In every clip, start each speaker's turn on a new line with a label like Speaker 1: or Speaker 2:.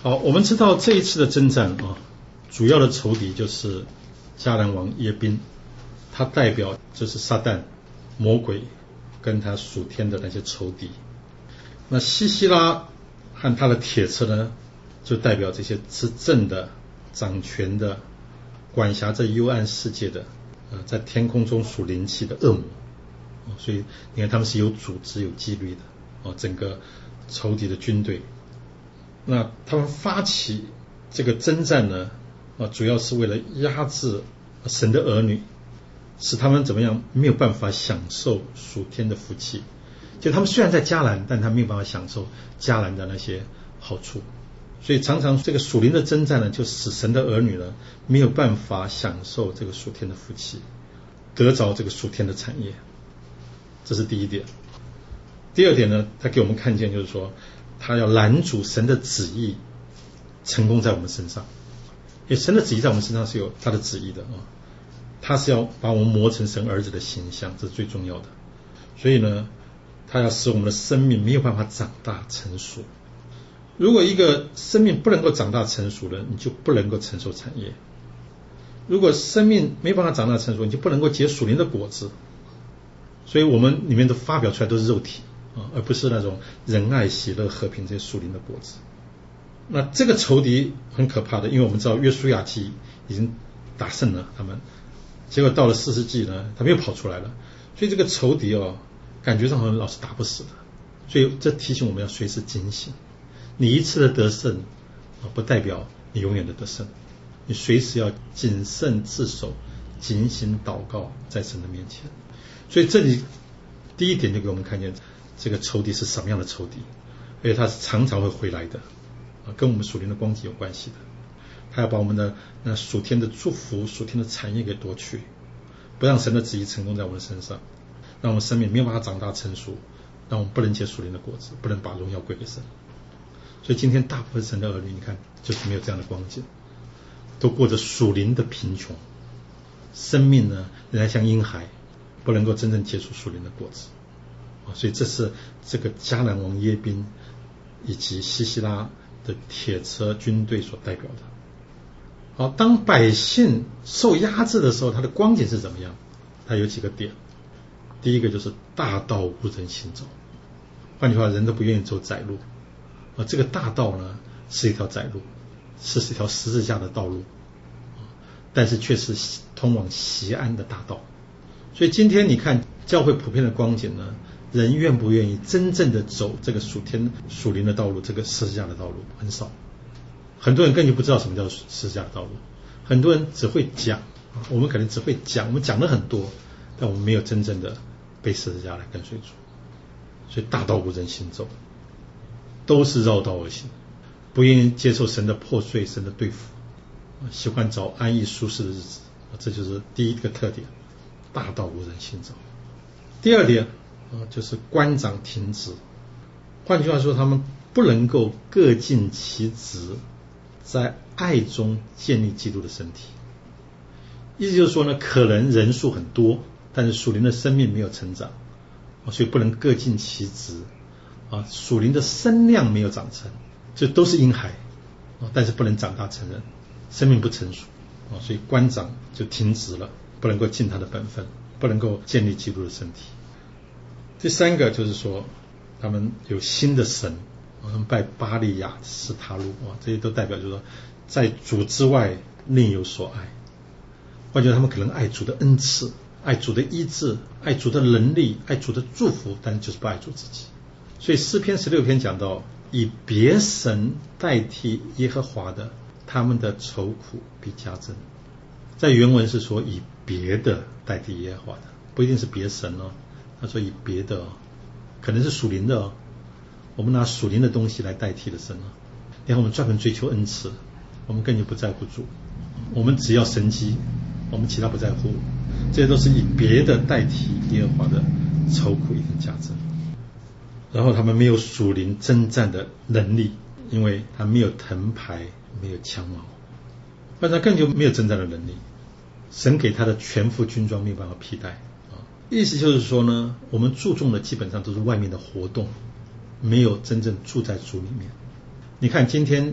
Speaker 1: 好，我们知道这一次的征战主要的仇敌就是迦南王耶宾，他代表就是撒旦、魔鬼跟他属天的那些仇敌。那西西拉和他的铁车呢，就代表这些执政的、掌权的、管辖这幽暗世界的在天空中属灵气的恶魔。所以你看他们是有组织有纪律的整个仇敌的军队。那他们发起这个征战呢主要是为了压制神的儿女，使他们怎么样没有办法享受属天的福气。就他们虽然在迦南，但他没有办法享受迦南的那些好处。所以常常这个属灵的征战呢，就使神的儿女呢没有办法享受这个属天的福气，得着这个属天的产业。这是第一点。第二点呢，他给我们看见就是说，他要拦阻神的旨意成功在我们身上。因为神的旨意在我们身上是有他的旨意的他是要把我们磨成神儿子的形象，这是最重要的。所以呢，他要使我们的生命没有办法长大成熟。如果一个生命不能够长大成熟了，你就不能够承受产业。如果生命没办法长大成熟，你就不能够结属灵的果子。所以我们里面都发表出来都是肉体而不是那种仁爱、喜乐、和平这些属灵的果子。那这个仇敌很可怕的，因为我们知道约书亚记已经打胜了他们，结果到了士师记呢，他们又跑出来了。所以这个仇敌感觉上好像老是打不死的。所以这提醒我们要随时警醒，你一次的得胜不代表你永远的得胜，你随时要谨慎自守，警醒祷告在神的面前。所以这里第一点就给我们看见这个仇敌是什么样的仇敌，而且他是常常会回来的跟我们属灵的光景有关系的。他要把我们的那属天的祝福、属天的产业给夺去，不让神的旨意成功在我们身上，让我们生命没有办法长大成熟，让我们不能结属灵的果子，不能把荣耀归给神。所以今天大部分神的儿女，你看就是没有这样的光景，都过着属灵的贫穷，生命呢仍然像婴孩，不能够真正结出属灵的果子。所以这是这个迦南王耶宾以及西西拉的铁车军队所代表的。好，当百姓受压制的时候，他的光景是怎么样？他有几个点。第一个就是大道无人行走，换句话，人都不愿意走窄路这个大道呢是一条窄路，是一条十字架的道路但是却是通往锡安的大道。所以今天你看教会普遍的光景呢，人愿不愿意真正的走这个属天属灵的道路，这个十字架的道路很少。很多人根本就不知道什么叫十字架的道路，很多人只会讲我们可能只会讲，我们讲了很多，但我们没有真正的被十字架来跟随主。所以大道无人行走，都是绕道而行，不愿意接受神的破碎、神的对付，喜欢找安逸舒适的日子这就是第一个特点，大道无人行走。第二点就是官长停职，换句话说，他们不能够各尽其职，在爱中建立基督的身体。意思就是说呢，可能人数很多，但是属灵的生命没有成长所以不能各尽其职属灵的身量没有长成，这都是婴孩但是不能长大成人，生命不成熟所以官长就停职了，不能够尽他的本分，不能够建立基督的身体。第三个就是说，他们有新的神，他们拜巴利亚、斯塔路这些都代表就是说，在主之外另有所爱。换句话说，他们可能爱主的恩赐，爱主的医治，爱主的能力，爱主的祝福，但是就是不爱主自己。所以诗篇16篇讲到，以别神代替耶和华的，他们的愁苦必加增。在原文是说以别的代替耶和华的，不一定是别神他说以别的可能是属灵的我们拿属灵的东西来代替的神你看我们专门追求恩赐，我们根本不在乎主，我们只要神迹，我们其他不在乎，这些都是以别的代替耶和华的，愁苦一定加增。然后他们没有属灵征战的能力，因为他没有藤牌，没有枪矛，反正更就没有征战的能力。神给他的全副军装没有办法替代意思就是说呢，我们注重的基本上都是外面的活动，没有真正住在主里面。你看今天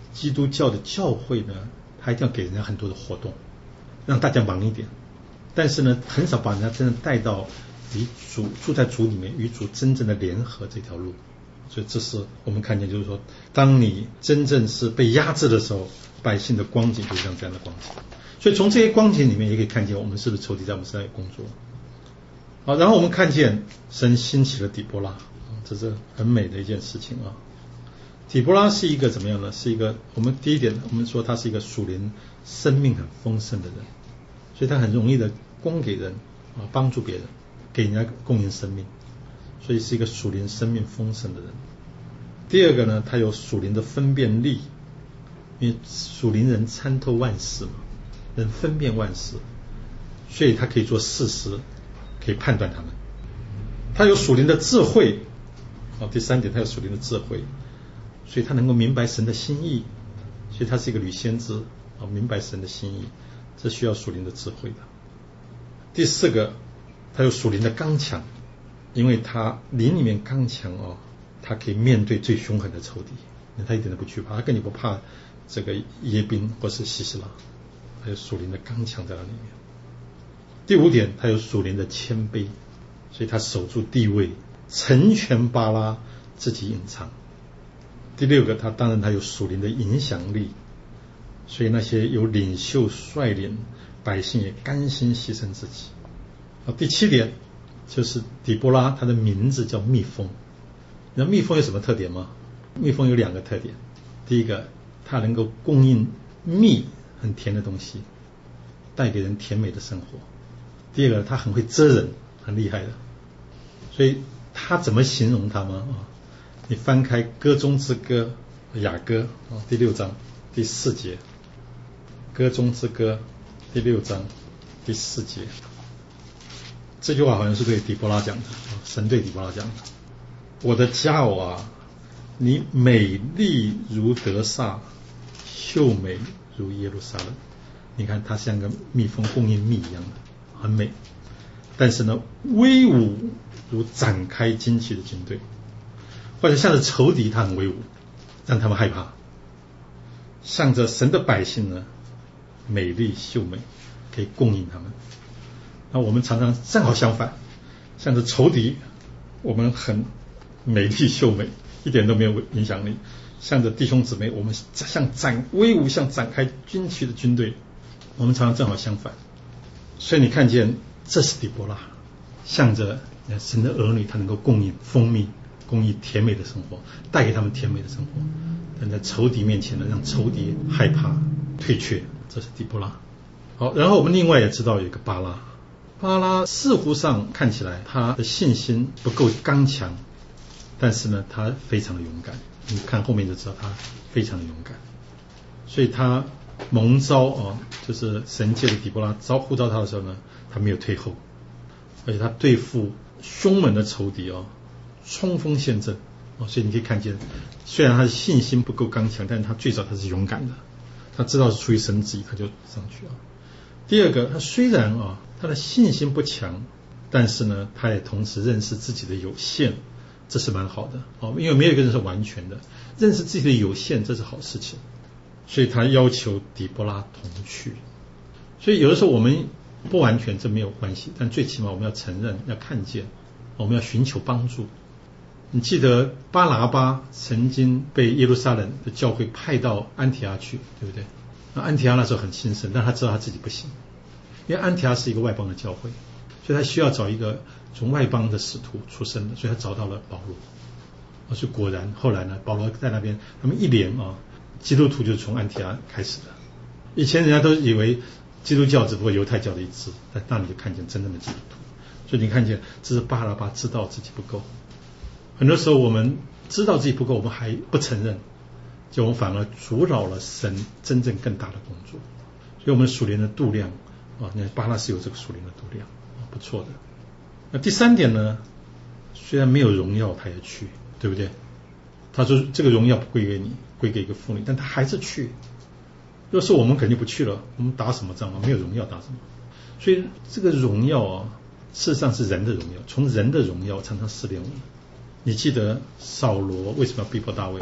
Speaker 1: 基督教的教会呢，他一定要给人家很多的活动，让大家忙一点，但是呢，很少把人家真正带到与主住在主里面，与主真正的联合这条路。所以这是我们看见，就是说，当你真正是被压制的时候，百姓的光景就像这样的光景。所以从这些光景里面也可以看见，我们是不是仇敌在我们身上有工作。好，然后我们看见神兴起了底波拉，这是很美的一件事情啊。底波拉是一个怎么样呢？是一个，我们第一点，我们说他是一个属灵生命很丰盛的人，所以他很容易的供给人啊，帮助别人，给人家供应生命，所以是一个属灵生命丰盛的人。第二个呢，他有属灵的分辨力，因为属灵人参透万事嘛，能分辨万事，所以他可以做事实，可以判断他们。他有属灵的智慧，第三点，他有属灵的智慧，所以他能够明白神的心意，所以他是一个女先知，明白神的心意，这需要属灵的智慧的。第四个，他有属灵的刚强，因为他灵里面刚强他可以面对最凶狠的仇敌，他一点都不惧怕，他根本不怕这个耶宾或是西斯拉，还有属灵的刚强在那里面。第五点，他有属灵的谦卑，所以他守住地位，成全巴拉，自己隐藏。第六个，他当然他有属灵的影响力，所以那些有领袖率领，百姓也甘心牺牲自己。第七点就是底波拉，他的名字叫蜜蜂。那蜜蜂有什么特点吗？蜜蜂有两个特点，第一个，它能够供应蜜，很甜的东西，带给人甜美的生活。第二个，它很会蜇人，很厉害的。所以他怎么形容他吗？你翻开歌中之歌雅歌第6章第4节，歌中之歌第6章第4节，这句话好像是对底波拉讲的，神对底波拉讲的。我的佳偶啊，你美丽如得撒，秀美如耶路撒冷。你看它像个蜜蜂供应蜜一样的，很美。但是呢，威武如展开旌旗的军队，或者向着仇敌他很威武，让他们害怕。向着神的百姓呢，美丽秀美，可以供应他们。那我们常常正好相反，向着仇敌我们很美丽秀美，一点都没有影响力。向着弟兄姊妹，我们像威武像展开军旗的军队，我们常常正好相反。所以你看见这是底波拉，向着神的儿女，他能够供应蜂蜜，供应甜美的生活，带给他们甜美的生活。但在仇敌面前呢，让仇敌害怕退却，这是底波拉。好，然后我们另外也知道有一个巴拉，巴拉似乎上看起来他的信心不够刚强，但是呢，他非常的勇敢。你看后面就知道他非常的勇敢，所以他蒙召就是神借着底波拉呼召他的时候呢，他没有退后，而且他对付凶猛的仇敌冲锋陷阵所以你可以看见，虽然他的信心不够刚强，但是他最早他是勇敢的，他知道是出于神旨意，他就上去第二个，他虽然他的信心不强，但是呢，他也同时认识自己的有限，这是蛮好的因为没有一个人是完全的，认识自己的有限，这是好事情。所以他要求底波拉同去。所以有的时候我们不完全，这没有关系，但最起码我们要承认，要看见，我们要寻求帮助。你记得巴拿巴曾经被耶路撒冷的教会派到安提阿去，对不对？那安提阿那时候很兴盛，但他知道他自己不行，因为安提阿是一个外邦的教会，所以他需要找一个从外邦的使徒出身的，所以他找到了保罗。所以果然后来呢，保罗在那边，他们一连基督徒就是从安提阿开始的。以前人家都以为基督教只不过犹太教的一支，但那你就看见真正的基督徒。所以你看见这是巴拿巴知道自己不够。很多时候我们知道自己不够，我们还不承认，就我们反而阻扰了神真正更大的工作。所以我们属灵的度量你看巴拿是有这个属灵的度量不错的。那第三点呢，虽然没有荣耀他也去，对不对？他说这个荣耀不归给你，归给一个妇女，但他还是去。要是我们肯定不去了，我们打什么仗没有荣耀打什么？所以这个荣耀事实上是人的荣耀，从人的荣耀常常试炼我们。你记得扫罗为什么要逼迫大卫吗？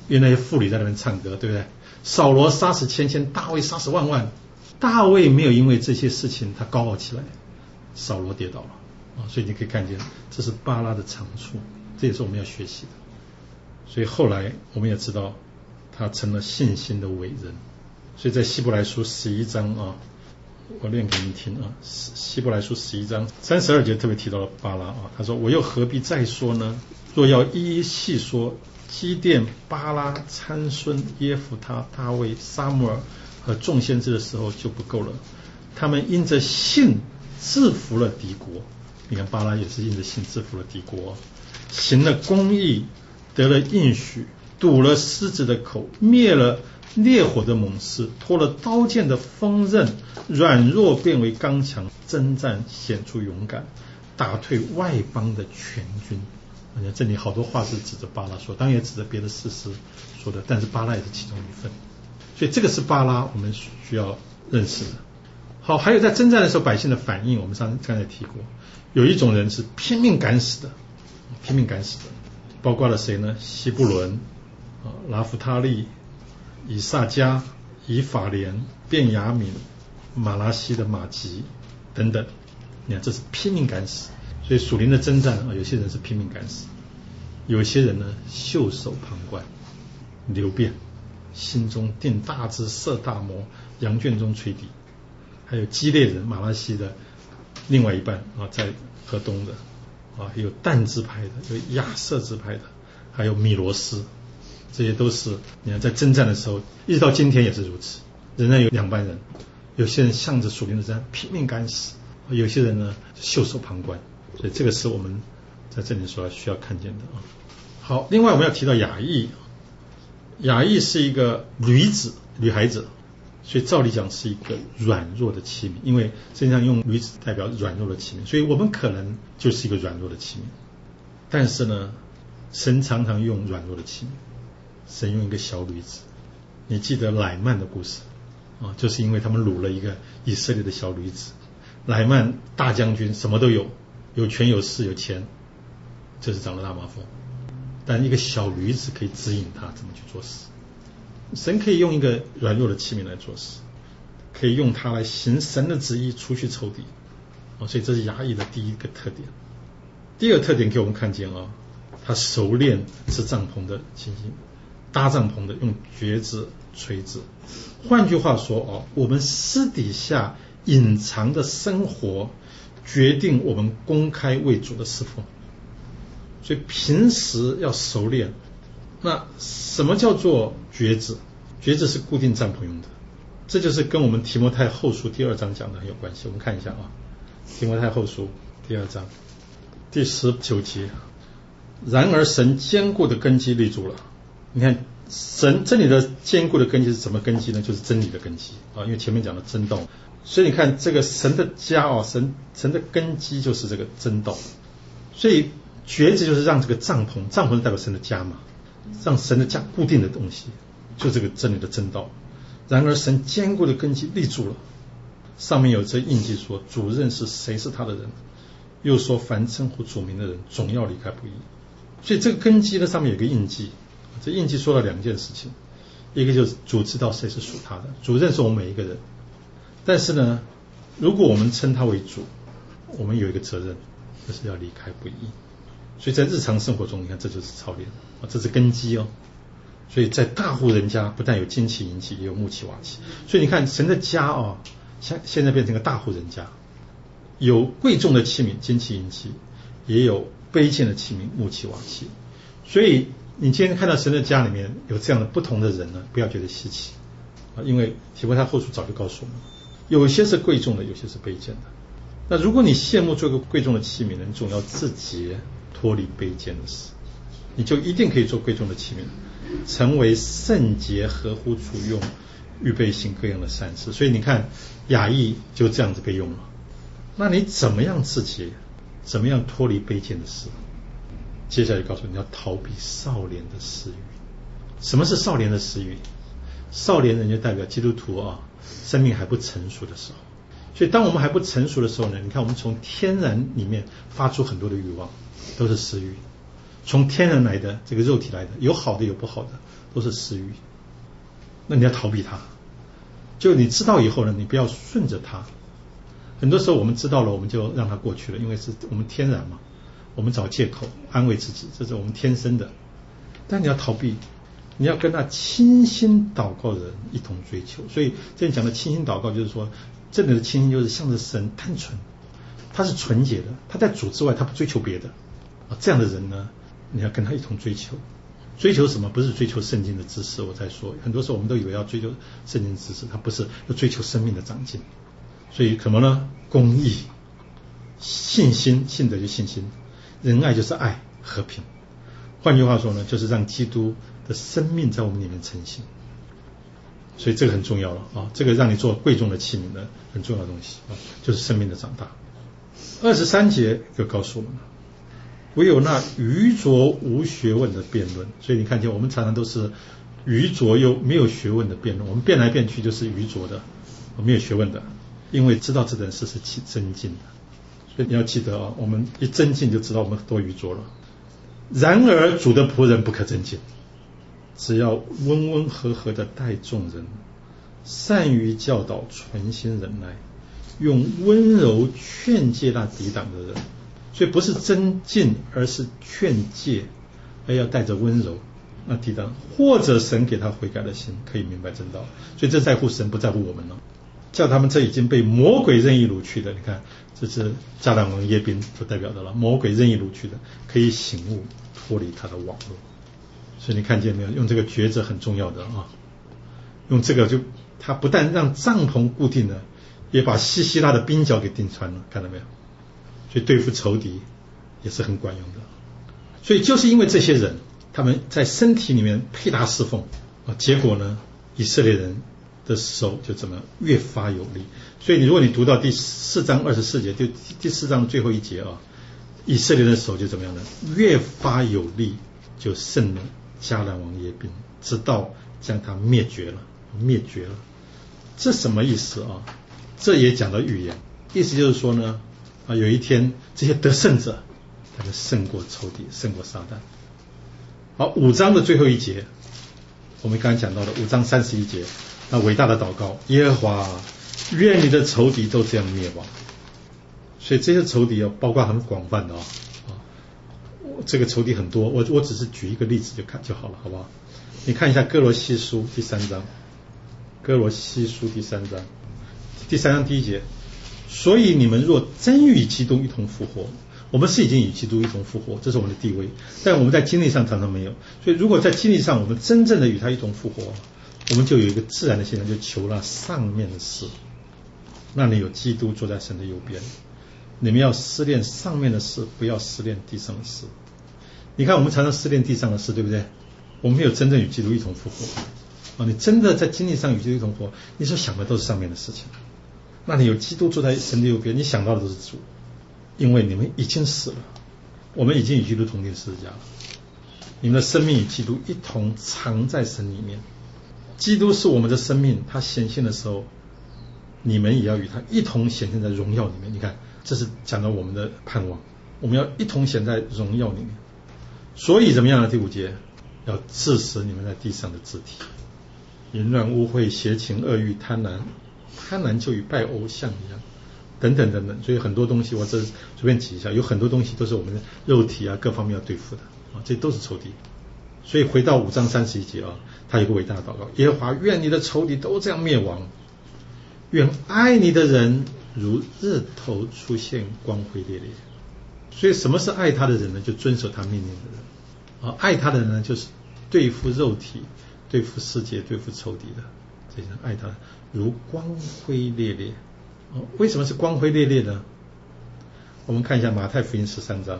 Speaker 1: 因为那些妇女在那边唱歌，对不对？扫罗杀死千千，大卫杀死万万。大卫没有因为这些事情他高傲起来，扫罗跌倒了啊，所以你可以看见这是巴拉的长处，这也是我们要学习的。所以后来我们也知道他成了信心的伟人。所以在希伯来书11章啊，我念给你听啊，希伯来书11章32节特别提到了巴拉啊，他说我又何必再说呢？若要一一细说，基甸、巴拉、参孙、耶弗他、大卫、撒母耳和众先知的时候就不够了。他们因着信制服了敌国，你看巴拉也是因着信制服了敌国，行了公义，得了应许，堵了狮子的口，灭了烈火的猛士，脱了刀剑的锋刃，软弱变为刚强，征战显出勇敢，打退外邦的全军。这里好多话是指着巴拉说，当然也指着别的士师说的，但是巴拉也是其中一份。所以这个是巴拉我们需要认识的。好，还有在征战的时候百姓的反应，我们刚才提过，有一种人是拼命敢死的，包括了谁呢？西布伦、拉弗他利、以萨迦、以法莲、便雅悯、马拉西的马吉等等。你看，这是拼命敢死。所以属灵的征战有些人是拼命敢死，有些人呢袖手旁观。流便心中定大志，设大谋，羊圈中吹笛。还有基列人马拉西的另外一半在河东的还有但支派的，有亚瑟支派的，还有米罗斯，这些都是你看在征战的时候，一直到今天也是如此。仍然有两班人，有些人向着属灵的征战拼命敢死，有些人呢袖手旁观。所以这个是我们在这里所需要看见的啊。好，另外我们要提到雅意，雅意是一个女孩子，所以照理讲是一个软弱的器皿，因为实际上用女子代表软弱的器皿，所以我们可能就是一个软弱的器皿。但是呢，神常常用软弱的器皿，神用一个小女子。你记得乃曼的故事就是因为他们掳了一个以色列的小女子，乃曼大将军什么都有，有权有势有钱，就是长了大麻风，但一个小女子可以指引他怎么去做事。神可以用一个软弱的器皿来做事，可以用它来行神的旨意，除去仇敌所以这是雅意的第一个特点。第二个特点给我们看见他熟练织帐篷的情形，搭帐篷的用橛子锤子。换句话说我们私底下隐藏的生活决定我们公开为主的侍奉，所以平时要熟练。那什么叫做橛子？橛子是固定帐篷用的，这就是跟我们提摩太后书第2章讲的很有关系。我们看一下提摩太后书第2章第19节，然而神坚固的根基立住了。你看神这里的坚固的根基是什么根基呢？就是真理的根基因为前面讲的真道，所以你看这个神的家神的根基就是这个真道。所以橛子就是让这个帐篷是代表神的家嘛，让神的家固定的东西，就这个真理的真道。然而神坚固的根基立住了，上面有这印记说主认识谁是他的人，又说凡称呼主名的人总要离开不义。所以这个根基呢上面有个印记，这印记说了两件事情，一个就是主知道谁是属他的，主认识我们每一个人。但是呢，如果我们称他为主，我们有一个责任，就是要离开不义。所以在日常生活中，你看这就是操练这是根基所以在大户人家不但有金器银器，也有木器瓦器。所以你看神的家像现在变成个大户人家，有贵重的器皿金器银器，也有卑贱的器皿木器瓦器。所以你今天看到神的家里面有这样的不同的人呢，不要觉得稀奇因为提摩太后书早就告诉我们，有些是贵重的，有些是卑贱的。那如果你羡慕做个贵重的器皿呢，你总要自洁，脱离卑贱的事，你就一定可以做贵重的器皿，成为圣洁，合乎主用，预备行各样的善事。所以你看雅意就这样子被用了。那你怎么样自洁，怎么样脱离卑贱的事？接下来告诉你要逃避少年的私欲。什么是少年的私欲？少年人就代表基督徒生命还不成熟的时候。所以当我们还不成熟的时候呢，你看我们从天然里面发出很多的欲望，都是私欲，从天然来的，这个肉体来的，有好的有不好的， 都是私欲。那你要逃避它，就你知道以后呢，你不要顺着它。很多时候我们知道了，我们就让它过去了，因为是我们天然嘛，我们找借口安慰自己，这是我们天生的。但你要逃避，你要跟那倾心祷告的人一同追求。所以这里讲的倾心祷告，就是说这里的倾心就是向着神单纯，他是纯洁的，他在主之外他不追求别的啊。这样的人呢，你要跟他一同追求。追求什么？不是追求圣经的知识。我在说，很多时候我们都以为要追求圣经知识，他不是，要追求生命的长进。所以什么呢？公义、信心，信德就信心，仁爱就是爱，和平。换句话说呢，就是让基督的生命在我们里面成型。所以这个很重要了啊，这个让你做贵重的器皿的很重要的东西啊，就是生命的长大。23节就告诉我们了，唯有那愚拙无学问的辩论。所以你看见我们常常都是愚拙又没有学问的辩论，我们辩来辩去就是愚拙的，没有学问的，因为知道这件事是增进的。所以你要记得啊，我们一增进就知道我们多愚拙了。然而主的仆人不可增进，只要温温和和的待众人，善于教导，存心忍耐，用温柔劝诫那抵挡的人。所以不是增进，而是劝诫，而要带着温柔那抵挡，或者神给他悔改的心，可以明白真道。所以这在乎神，不在乎我们了。叫他们这已经被魔鬼任意掳去的，你看这是迦南王耶宾所代表的了，魔鬼任意掳去的，可以醒悟脱离他的网络。所以你看见没有，用这个抉择很重要的啊，用这个就他不但让帐篷固定了，也把西西拉的冰脚给钉穿了，看到没有？所以对付仇敌也是很管用的。所以就是因为这些人他们在身体里面配搭侍奉啊，结果呢以色列人的手就怎么越发有力。所以如果你读到第4章24节，就第4章最后一节啊，以色列的手就怎么样呢？越发有力，就胜了迦南王耶宾，直到将他灭绝了。这什么意思啊？这也讲到预言，意思就是说呢有一天这些得胜者他就胜过仇敌，胜过撒旦。好，5章的最后一节，我们刚才讲到的5章31节，那伟大的祷告，耶和华愿你的仇敌都这样灭亡。所以这些仇敌包括很广泛的这个仇敌很多，我只是举一个例子就好了，好不好？你看一下哥罗西书第3章，哥罗西书第3章，第3章第1节，所以你们若真与基督一同复活，我们是已经与基督一同复活，这是我们的地位，但我们在经历上常常没有。所以如果在经历上我们真正的与他一同复活，我们就有一个自然的现象，就求那上面的事。那里有基督坐在神的右边，你们要思念上面的事，不要思念地上的事。你看我们常常思念地上的事，对不对？我们没有真正与基督一同复活你真的在经历上与基督一同复活，你所想的都是上面的事情。那你有基督坐在神的右边，你想到的都是主，因为你们已经死了，我们已经与基督同定十字架了。你们的生命与基督一同藏在神里面，基督是我们的生命，他显现的时候，你们也要与他一同显现在荣耀里面。你看，这是讲到我们的盼望，我们要一同显在荣耀里面。所以怎么样呢？第5节，要治死你们在地上的肢体，淫乱、污秽、邪情、恶欲、贪婪就与拜偶像一样，等等等等。所以很多东西我这随便举一下，有很多东西都是我们的肉体各方面要对付的这都是仇敌。所以回到5章31节他有个伟大的祷告，耶和华愿你的仇敌都这样灭亡，愿爱你的人如日头出现光辉烈烈。所以什么是爱他的人呢？就遵守他命令的人爱他的人呢，就是对付肉体，对付世界，对付仇敌的这些人，爱他如光辉烈烈为什么是光辉烈烈呢？我们看一下马太福音13章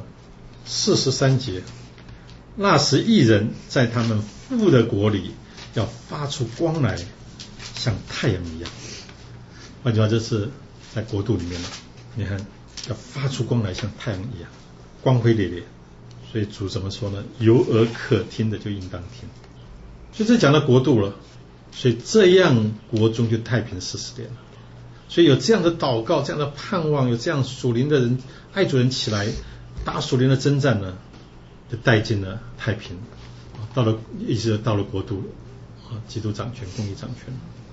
Speaker 1: 43节，那时义人在他们父的国里要发出光来，像太阳一样。换句话，这是在国度里面你看要发出光来，像太阳一样光辉烈烈。所以主怎么说呢？有耳可听的就应当听。所以这讲到国度了，所以这样国中就太平40年了。所以有这样的祷告，这样的盼望，有这样属灵的人爱主人起来打属灵的征战呢，就带进了太平， 意思到了国度了，基督掌权，公义掌权。